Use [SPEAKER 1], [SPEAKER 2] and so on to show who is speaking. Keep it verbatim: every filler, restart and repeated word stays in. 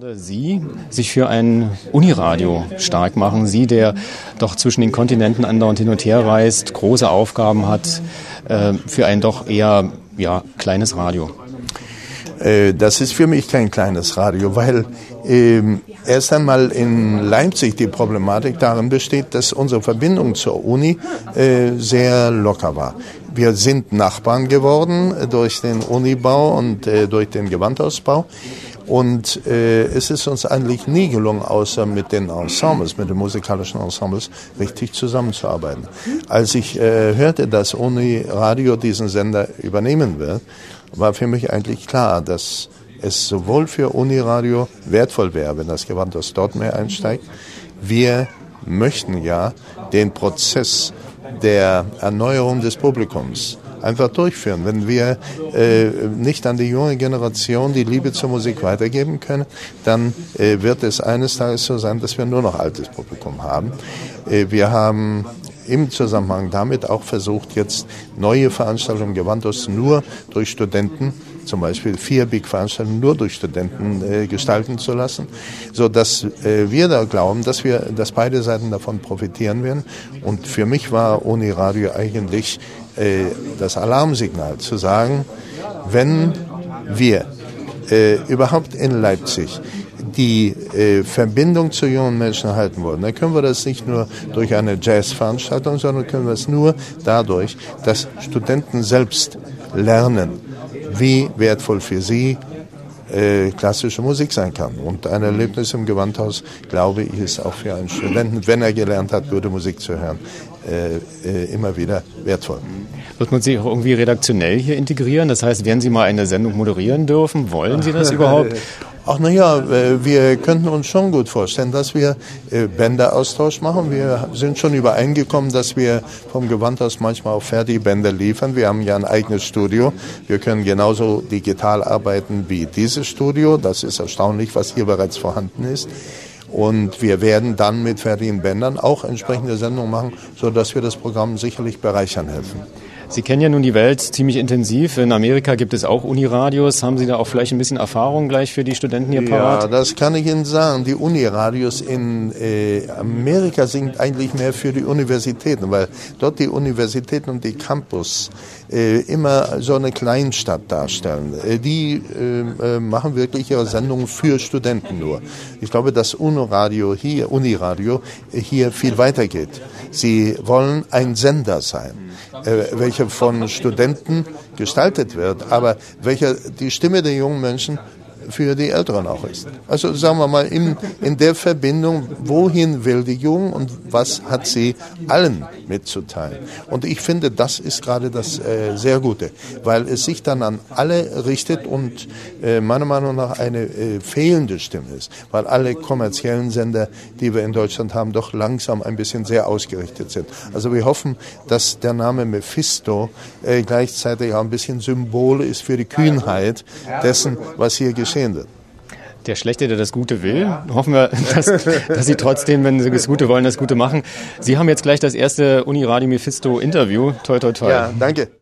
[SPEAKER 1] gerade Sie sich für ein Uniradio stark machen. Sie, der doch zwischen den Kontinenten andauernd hin und her reist, große Aufgaben hat, äh, für ein doch eher ja, kleines Radio.
[SPEAKER 2] Äh, das ist für mich kein kleines Radio, weil äh, erst einmal in Leipzig die Problematik darin besteht, dass unsere Verbindung zur Uni äh, sehr locker war. Wir sind Nachbarn geworden durch den Unibau und äh, durch den Gewandhausbau. Und äh, es ist uns eigentlich nie gelungen, außer mit den Ensembles, mit den musikalischen Ensembles, richtig zusammenzuarbeiten. Als ich äh, hörte, dass Uniradio diesen Sender übernehmen wird, war für mich eigentlich klar, dass es sowohl für Uniradio wertvoll wäre, wenn das Gewandhaus dort mehr einsteigt. Wir möchten ja den Prozess der Erneuerung des Publikums einfach durchführen. Wenn wir äh, nicht an die junge Generation die Liebe zur Musik weitergeben können, dann äh, wird es eines Tages so sein, dass wir nur noch altes Publikum haben. Äh, wir haben im Zusammenhang damit auch versucht, jetzt neue Veranstaltungen im Gewandhaus nur durch Studenten, zum Beispiel vier Big-Veranstaltungen nur durch Studenten äh, gestalten zu lassen, so dass äh, wir da glauben, dass wir, dass beide Seiten davon profitieren werden. Und für mich war Uniradio eigentlich äh, das Alarmsignal, zu sagen, wenn wir äh, überhaupt in Leipzig die äh, Verbindung zu jungen Menschen erhalten wollen, dann können wir das nicht nur durch eine Jazzveranstaltung, sondern können wir es nur dadurch, dass Studenten selbst lernen, wie wertvoll für sie äh, klassische Musik sein kann. Und ein Erlebnis im Gewandhaus, glaube ich, ist auch für einen Studenten, wenn er gelernt hat, gute Musik zu hören, äh, äh, immer wieder wertvoll.
[SPEAKER 1] Wird man Sie auch irgendwie redaktionell hier integrieren? Das heißt, werden Sie mal eine Sendung moderieren dürfen? Wollen Sie das überhaupt?
[SPEAKER 2] Ach na ja, wir könnten uns schon gut vorstellen, dass wir Bänderaustausch machen. Wir sind schon übereingekommen, dass wir vom Gewandhaus manchmal auch Fertigbänder liefern. Wir haben ja ein eigenes Studio. Wir können genauso digital arbeiten wie dieses Studio. Das ist erstaunlich, was hier bereits vorhanden ist. Und wir werden dann mit fertigen Bändern auch entsprechende Sendungen machen, sodass wir das Programm sicherlich bereichern helfen.
[SPEAKER 1] Sie kennen ja nun die Welt ziemlich intensiv. In Amerika gibt es auch Uniradios. Haben Sie da auch vielleicht ein bisschen Erfahrung gleich für die Studenten hier parat?
[SPEAKER 2] Ja, das kann ich Ihnen sagen. Die Uniradios in äh, Amerika sind eigentlich mehr für die Universitäten, weil dort die Universitäten und die Campus äh, immer so eine Kleinstadt darstellen. Äh, die äh, machen wirklich ihre Sendungen für Studenten nur. Ich glaube, dass Uniradio hier, Uniradio hier viel weiter geht. Sie wollen ein Sender sein, äh, welcher von Studenten gestaltet wird, aber welcher die Stimme der jungen Menschen für die Älteren auch ist. Also sagen wir mal, in, in der Verbindung, wohin will die Jugend und was hat sie allen mitzuteilen. Und ich finde, das ist gerade das äh, sehr Gute, weil es sich dann an alle richtet und äh, meiner Meinung nach eine äh, fehlende Stimme ist, weil alle kommerziellen Sender, die wir in Deutschland haben, doch langsam ein bisschen sehr ausgerichtet sind. Also wir hoffen, dass der Name Mephisto äh, gleichzeitig auch ein bisschen Symbol ist für die Kühnheit dessen, was hier geschieht.
[SPEAKER 1] Der Schlechte, der das Gute will. Hoffen wir, dass, dass Sie trotzdem, wenn Sie das Gute wollen, das Gute machen. Sie haben jetzt gleich das erste Uniradio Mephisto Interview. Toi, toi, toi.
[SPEAKER 2] Ja, danke.